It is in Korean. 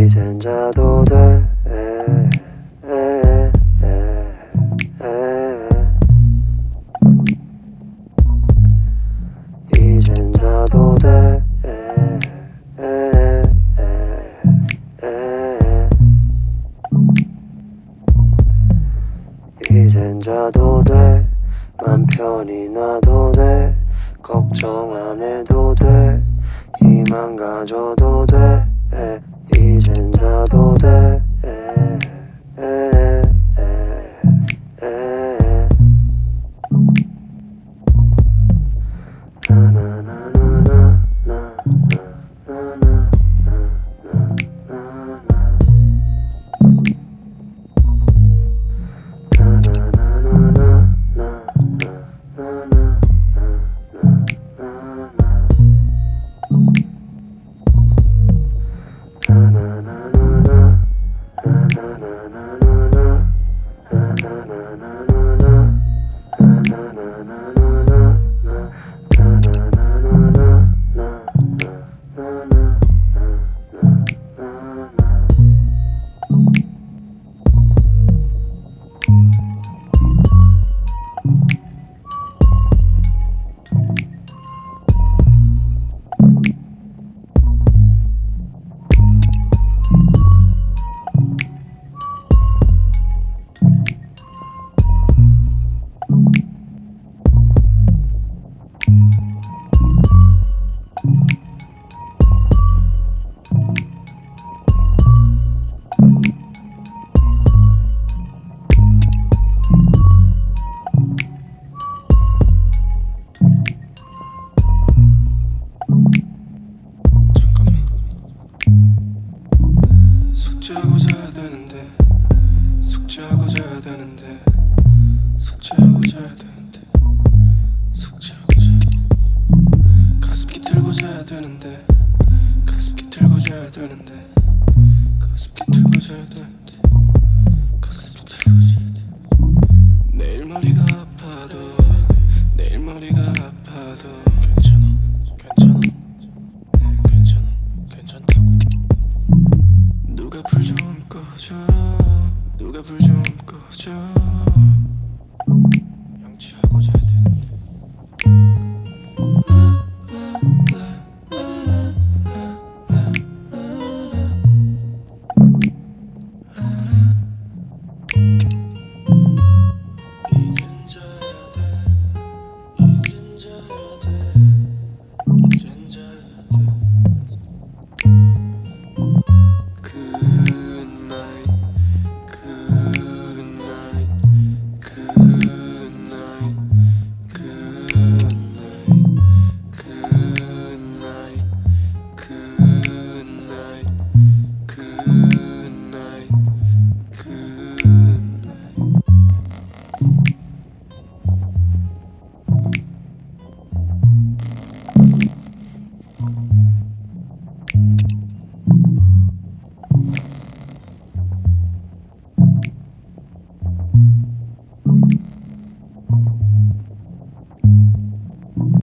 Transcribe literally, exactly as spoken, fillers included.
이젠 자도 돼. 이젠 자도 돼. 이젠 자도 돼. 맘 편히 놔도 돼. 걱정 안 해도 돼. 희망 가져도 돼. 이젠 자도 돼. 숙제하고 자야 되는데 숙제하고 자야 되는데 숙제하고 자야 되는데 숙제하고 자야 돼. 가습기 틀고 자야 되는데 가습기 틀고 자야 되는데